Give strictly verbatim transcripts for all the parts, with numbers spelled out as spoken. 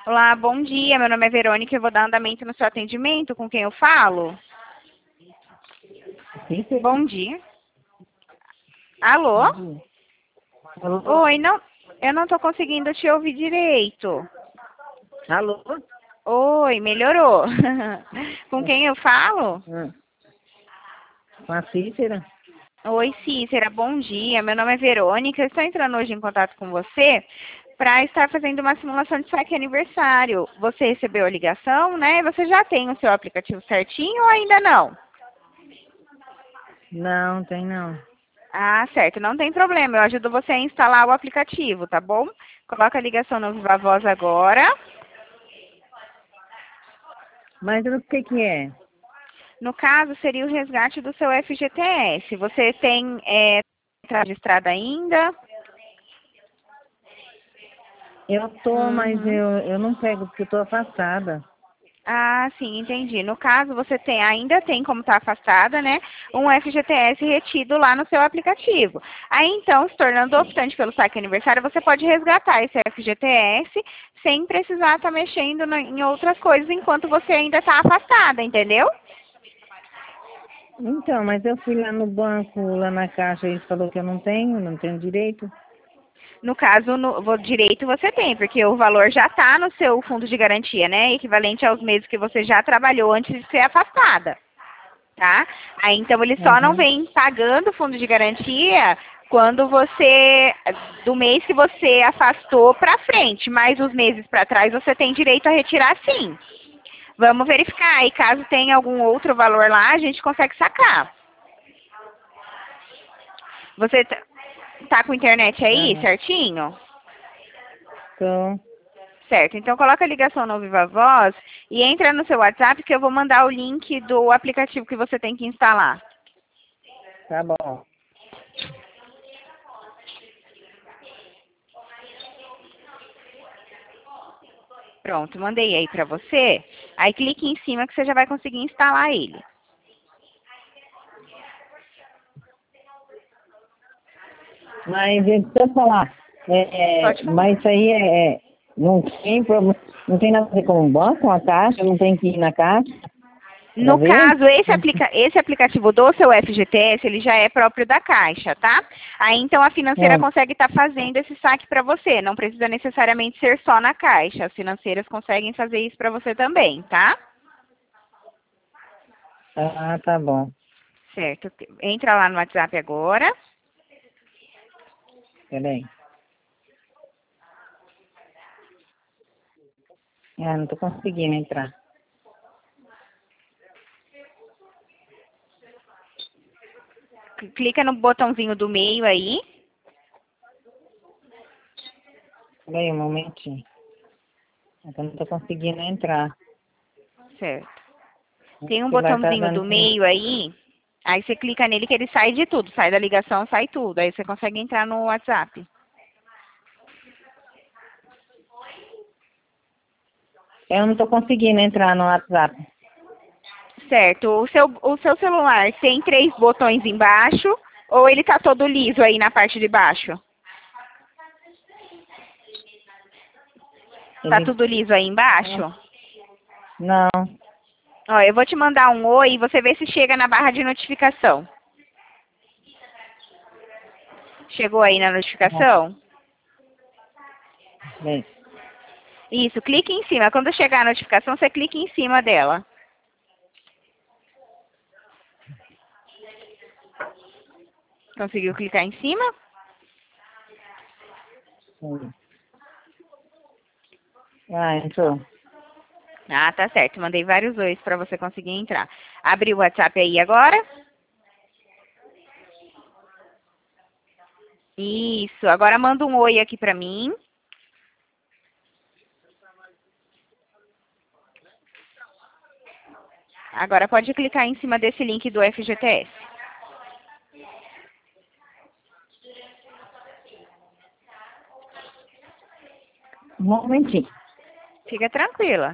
Olá, bom dia. Meu nome é Verônica. Eu vou dar andamento no seu atendimento. Com quem eu falo? Sim, sim. Bom dia. Alô? Bom dia. Alô? Oi, não, eu não estou conseguindo te ouvir direito. Alô? Oi, melhorou. Com quem eu falo? Hum. Com a Cícera? Oi, Cícera, bom dia. Meu nome é Verônica. Eu estou entrando hoje em contato com você para estar fazendo uma simulação de saque aniversário. Você recebeu a ligação, né? Você já tem o seu aplicativo certinho ou ainda não? Não, tem não. Ah, certo, não tem problema. Eu ajudo você a instalar o aplicativo, tá bom? Coloca a ligação no Viva Voz agora. Mas o que que é? No caso, seria o resgate do seu F G T S. Você tem é, tá registrado ainda? Eu tô, mas Uhum. eu, eu não pego porque eu tô afastada. Ah, sim, entendi. No caso, você tem, ainda tem como estar afastada, né? Um F G T S retido lá no seu aplicativo. Aí, então, se tornando optante pelo saque aniversário, você pode resgatar esse F G T S sem precisar estar mexendo na- em outras coisas enquanto você ainda está afastada, entendeu? Então, mas eu fui lá no banco, lá na caixa, eles falaram que eu não tenho, não tenho direito. No caso, no vo- direito você tem, porque o valor já está no seu fundo de garantia, né? Equivalente aos meses que você já trabalhou antes de ser afastada, tá? Aí então ele só não Aham. vem pagando o fundo de garantia quando você, do mês que você afastou para frente, mas os meses para trás você tem direito a retirar sim. Vamos verificar, e caso tenha algum outro valor lá, a gente consegue sacar. Você tá tá com internet aí, Aham. certinho? Então, Certo, então coloca a ligação no Viva Voz e entra no seu WhatsApp que eu vou mandar o link do aplicativo que você tem que instalar. tá bom. Pronto, mandei aí pra você. Aí clique em cima que você já vai conseguir instalar ele. Mas deixa eu falar, é, é, Pode falar. mas isso aí é, é- não tem problema, não tem nada a ver com o banco, a caixa, não tem que ir na caixa pra No ver? caso, esse, aplica esse aplicativo do seu F G T S, ele já é próprio da Caixa, tá? Aí então a financeira É. consegue estar fazendo esse saque para você. Não precisa necessariamente ser só na Caixa. As financeiras conseguem fazer isso para você também, tá? Ah, tá bom. Certo. Entra lá no WhatsApp agora. Peraí. Ah, não tô conseguindo entrar. Clica no botãozinho do meio aí. Peraí um momentinho. É que eu não tô conseguindo entrar. Certo. Acho Tem um que vai estar botãozinho dando. do meio aí. Aí você clica nele que ele sai de tudo. Sai da ligação, sai tudo. Aí você consegue entrar no WhatsApp. Eu não tô conseguindo entrar no WhatsApp. Certo. O seu, o seu celular tem três botões embaixo ou ele tá todo liso aí na parte de baixo? Tá Ele. tudo liso aí embaixo? Não. Ó, eu vou te mandar um oi e você vê se chega na barra de notificação. Chegou aí na Não. notificação? Peraí. Isso, clique em cima. Quando chegar a notificação, você clica em cima dela. Conseguiu clicar em cima? Peraí. Ah, entrou. Ah, tá certo. Mandei vários ois para você conseguir entrar. Abre o WhatsApp aí agora. Isso. Agora manda um oi aqui para mim. Agora pode clicar em cima desse link do F G T S. Um momentinho. Fica tranquila.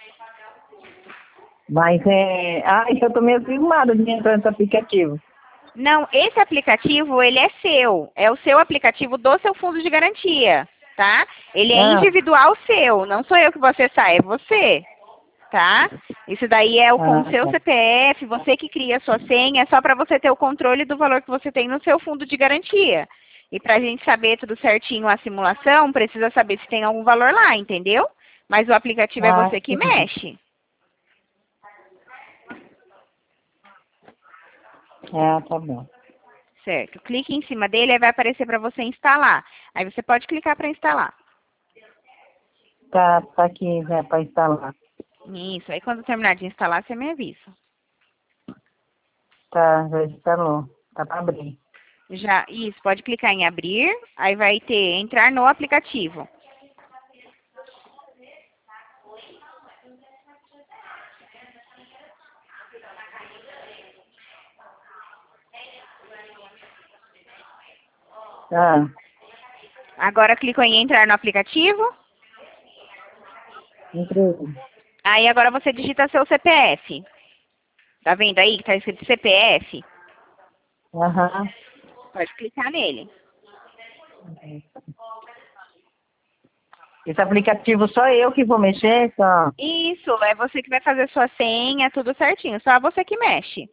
Mas é. Ah, eu tô meio cismada de entrar nesse aplicativo. Não, esse aplicativo, ele é seu. É o seu aplicativo do seu fundo de garantia, tá? Ele é Ah, individual seu. Não sou eu que vou acessar, é você, tá? Isso daí é o com o ah, seu tá. C P F, você que cria a sua senha, é só para você ter o controle do valor que você tem no seu fundo de garantia. E para a gente saber tudo certinho a simulação, precisa saber se tem algum valor lá, entendeu? Mas o aplicativo é Ah, você que entendi. mexe. Ah, tá bom. Certo. Clique em cima dele, aí vai aparecer para você instalar. Aí você pode clicar para instalar. Tá, tá aqui já para instalar. Isso. Aí quando terminar de instalar, você me avisa. Tá, já instalou. Tá para abrir. Já, isso, pode clicar em abrir, aí vai ter entrar no aplicativo. Ah, Agora clicou em entrar no aplicativo. entrei. Aí agora você digita seu C P F. Tá vendo aí que tá escrito C P F? Aham. Pode clicar nele. Esse aplicativo só eu que vou mexer, só. Isso, é você que vai fazer sua senha, tudo certinho. Só você que mexe.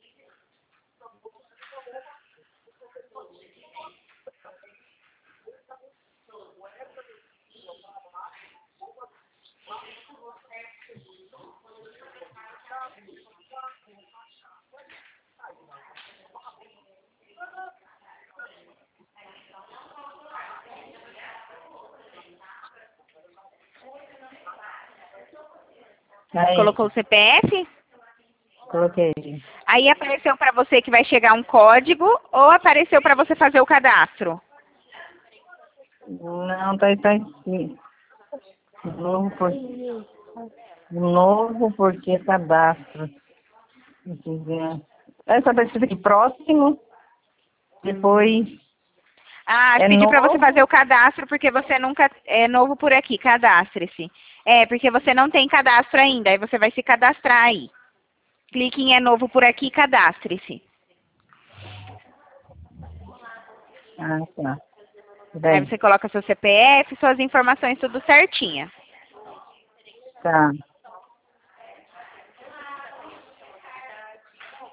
Aí, Colocou o C P F? coloquei. Aí apareceu para você que vai chegar um código ou apareceu para você fazer o cadastro? Não, tá, tá aqui. Novo, por... Novo porque cadastro. Deixa eu ver. É só tá escrito aqui, próximo. Depois Ah, é pedi para você novo. fazer o cadastro porque você nunca é novo por aqui. Cadastre-se. É, porque você não tem cadastro ainda. Aí você vai se cadastrar aí. Clique em é novo por aqui e cadastre-se. Ah, tá. Aí Daí. você coloca seu C P F, suas informações tudo certinha. Tá.